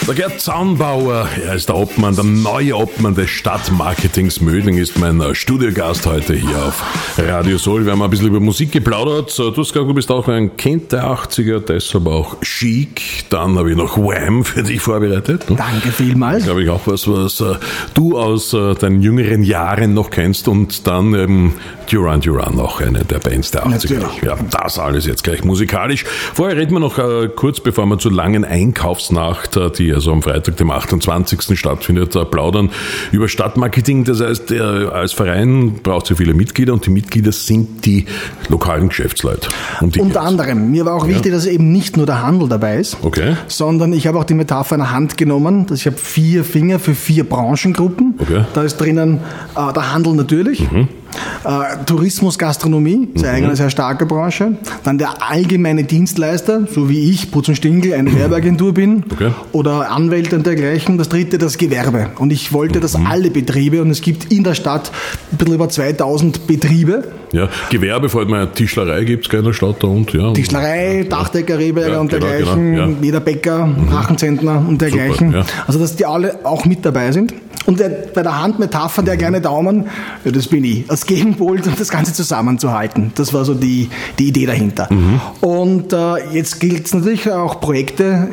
Der Gerd Zaunbauer, er ist der Obmann, der neue Obmann des Stadtmarketings Mödling, ist mein Studiogast heute hier auf Radio Soul. Wir haben ein bisschen über Musik geplaudert. Du hast gesagt, du bist auch ein Kind der 80er, deshalb auch chic. Dann habe ich noch Wham für dich vorbereitet. Danke vielmals. Glaube ich auch was du aus deinen jüngeren Jahren noch kennst. Und dann Duran Duran, auch eine der Bands der 80er. Natürlich. Ja, das alles jetzt gleich musikalisch. Vorher reden wir noch kurz, bevor wir zur langen Einkaufsnacht, die also am Freitag, dem 28. stattfindet, plaudern über Stadtmarketing. Das heißt, als Verein braucht es ja viele Mitglieder und die Mitglieder sind die lokalen Geschäftsleute. Unter anderem. Mir war auch wichtig, dass eben nicht nur der Handel dabei ist, sondern ich habe auch die Metapher in der Hand genommen, dass ich habe 4 Finger für 4 Branchengruppen. Okay. Da ist drinnen der Handel natürlich. Tourismus, Gastronomie, ist eine sehr starke Branche. Dann der allgemeine Dienstleister, so wie ich, Putz und Stingel, eine Werbeagentur bin, oder Anwälte und dergleichen. Das dritte, das Gewerbe. Und ich wollte, dass alle Betriebe, und es gibt in der Stadt ein bisschen über 2000 Betriebe. Ja, Gewerbe, vor allem Tischlerei gibt es in der Stadt da und ja. Tischlerei, Dachdecker, Rehberger und dergleichen, jeder Bäcker, Drachenzentner und dergleichen. Super, also, dass die alle auch mit dabei sind. Und bei der Handmetapher, der kleine Daumen, ja, das bin ich. Als Gegenpol, um das Ganze zusammenzuhalten. Das war so die Idee dahinter. Und jetzt gilt es natürlich auch, Projekte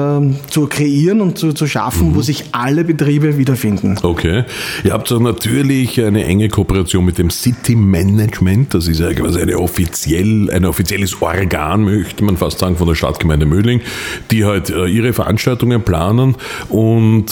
zu kreieren und zu schaffen, wo sich alle Betriebe wiederfinden. Okay. Ihr habt so natürlich eine enge Kooperation mit dem City Management. Das ist ja quasi ein offizielles Organ, möchte man fast sagen, von der Stadtgemeinde Mödling, die halt ihre Veranstaltungen planen. Und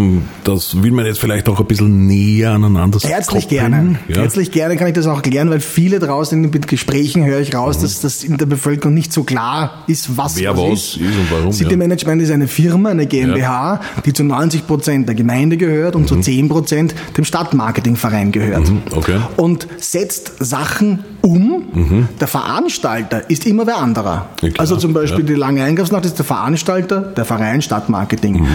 das will man jetzt vielleicht auch ein bisschen näher aneinander koppeln. Herzlich gerne. Ja. Herzlich gerne kann ich das auch klären, weil viele draußen in den Gesprächen höre ich raus, dass das in der Bevölkerung nicht so klar ist, was wer was ist und warum. City Management ist eine Firma, eine GmbH, die zu 90% der Gemeinde gehört und zu 10% dem Stadtmarketingverein gehört. Okay. Und setzt Sachen um. Der Veranstalter ist immer wer anderer. Ja, also zum Beispiel die lange Einkaufsnacht ist der Veranstalter, der Verein Stadtmarketing.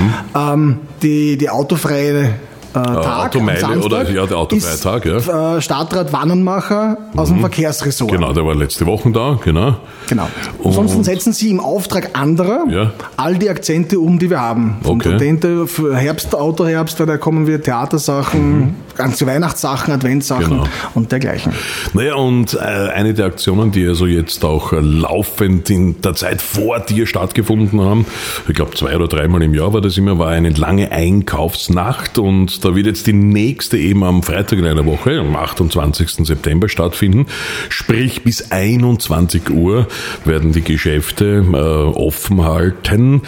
Die autofreie Tag Automeile oder der autofreie Tag, ja. Stadtrat Wannenmacher aus dem Verkehrsressort. Genau, der war letzte Woche da, genau. Ansonsten setzen sie im Auftrag anderer all die Akzente um, die wir haben. Von Patente für Autoherbst, da kommen wir Theatersachen, ganze Weihnachtssachen, Adventssachen und dergleichen. Naja, und eine der Aktionen, die also jetzt auch laufend in der Zeit vor dir stattgefunden haben, ich glaube 2 oder 3 Mal im Jahr war das immer, war eine lange Einkaufsnacht und da wird jetzt die nächste eben am Freitag in einer Woche, am 28. September stattfinden. Sprich, bis 21 Uhr werden die Geschäfte offen halten.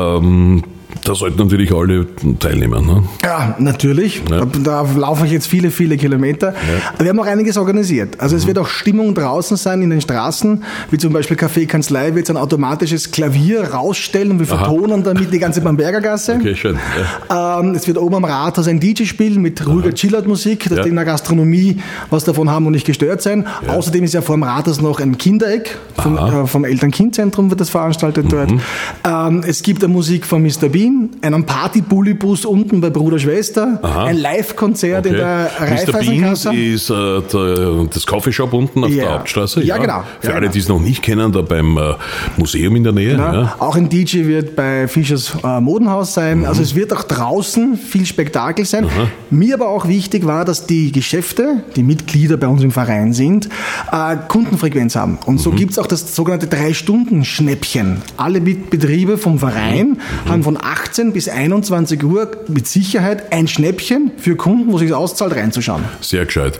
Da sollten natürlich alle teilnehmen. Ne? Ja, natürlich. Ja. Da laufe ich jetzt viele, viele Kilometer. Ja. Wir haben auch einiges organisiert. Also es wird auch Stimmung draußen sein in den Straßen, wie zum Beispiel Café Kanzlei wird ein automatisches Klavier rausstellen und wir vertonen damit die ganze Bamberger Gasse. Okay, schön. Ja. Es wird oben am Rathaus ein DJ spielen mit ruhiger Chillout-Musik, dass die in der Gastronomie was davon haben und nicht gestört sein. Ja. Außerdem ist ja vor dem Rathaus noch ein Kindereck vom Eltern-Kind-Zentrum wird das veranstaltet dort. Es gibt eine Musik von Mr. Bean, einen Party-Bullibus unten bei Bruder Schwester, ein Live-Konzert in der Raiffeisenkasse. Mr. Bean ist das Coffeeshop unten auf der Hauptstraße. Ja, genau. Für alle, die es noch nicht kennen, da beim Museum in der Nähe. Genau. Ja. Auch ein DJ wird bei Fischers Modenhaus sein. Also es wird auch draußen viel Spektakel sein. Mir aber auch wichtig war, dass die Geschäfte, die Mitglieder bei uns im Verein sind, Kundenfrequenz haben. Und so gibt es auch das sogenannte 3-Stunden-Schnäppchen. Alle Betriebe vom Verein haben von 18 bis 21 Uhr mit Sicherheit ein Schnäppchen für Kunden, wo es sich auszahlt, reinzuschauen. Sehr gescheit.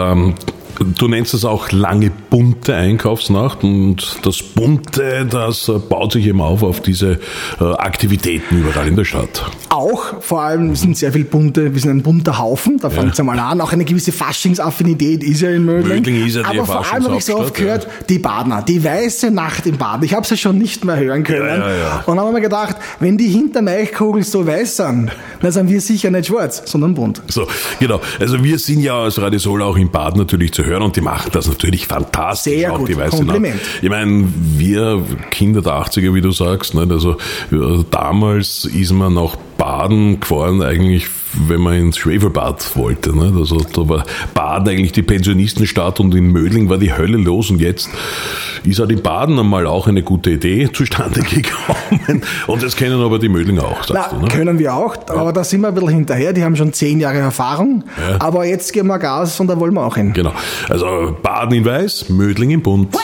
Du nennst es auch lange bunte Einkaufsnacht und das Bunte, das baut sich eben auf diese Aktivitäten überall in der Stadt. Auch, vor allem sind sehr viel bunte, wir sind ein bunter Haufen, da fängt es einmal an, auch eine gewisse Faschingsaffinität ist ja in Mödling. Mödling ist ja die aber vor allem habe ich so oft gehört, die Badner, die weiße Nacht im Baden, ich habe sie schon nicht mehr hören können und habe mir gedacht, wenn die hinter Eichkogel so weiß sind, dann sind wir sicher nicht schwarz, sondern bunt. So, genau, also wir sind ja als Radio Soul auch im Bad natürlich zu hören und die machen das natürlich fantastisch. Sehr auch gut, die weiße Kompliment. Nacht. Ich meine, wir Kinder der 80er, wie du sagst, nicht? Also damals ist man nach baden gefahren, eigentlich, wenn man ins Schwefelbad wollte. Ne? Also da war Baden eigentlich die Pensionistenstadt und in Mödling war die Hölle los und jetzt ist halt im Baden einmal auch eine gute Idee zustande gekommen und das kennen aber die Mödlinger auch, sagst du, ne? Können wir auch, aber da sind wir ein bisschen hinterher, die haben schon 10 Jahre Erfahrung, aber jetzt geben wir Gas und da wollen wir auch hin. Genau, also Baden in Weiß, Mödling in Bunt.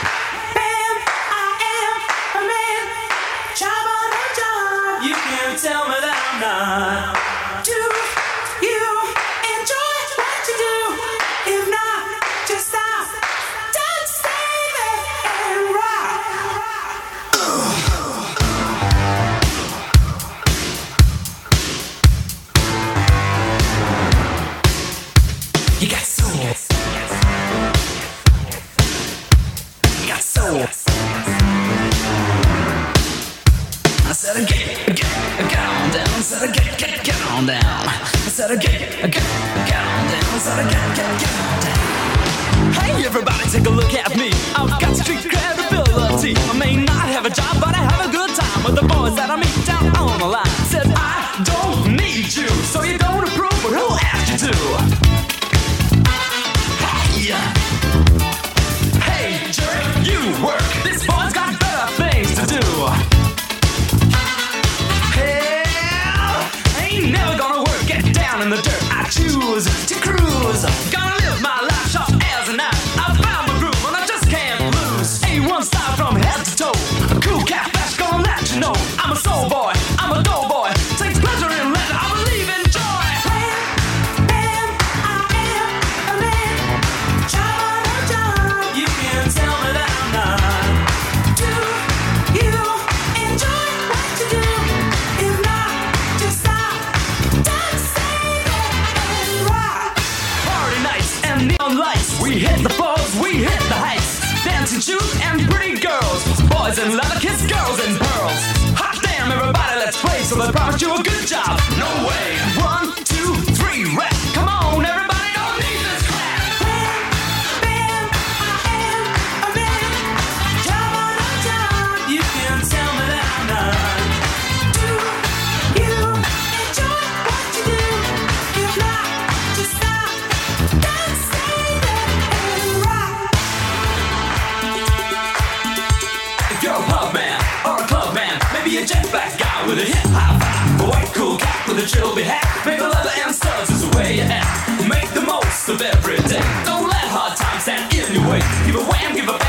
Hey everybody, take a look at me. I've got street credibility. I may not have a job, but I have a good time with the boys that I meet down on the line. Said I don't need you, so you don't approve, but who asked you to? Hey jerk, you work. This boy's got better things to do. Hell, ain't never gonna work. Get down in the dirt. I choose to cruise. Gonna live my life sharp as a knife. I found my groove and I just can't lose. A1 style from head to toe. A cool cat that's gonna let you know I'm a soul boy, I'm a doughboy. Takes pleasure in leather, I believe in joy. Bam, I am a man. Job on a job. You can tell me that I'm not. Do you enjoy what you do? If not, just stop. Don't say that and rock. Party nights and neon lights. We hit the floors, we hit the heights. Dancing shoes and pretty girls. Boys in leather, kiss girls in pearls. Hot damn, everybody, let's play. So I promise you a good job. No way. 1, 2, 3, rap. Come on, everybody, don't need this crap. Bam, I am a man. Job on a job. You can tell me that I'm not. Do you enjoy what you do? If not, just stop. Don't say that and rock. If you're a pub man or a club man, maybe a jet black guy with a hip hop vibe, a white cool cat with a trilby hat, maybe leather and studs is the way you act. Make the most of every day. Don't let hard times stand in your way. Give a wham, give a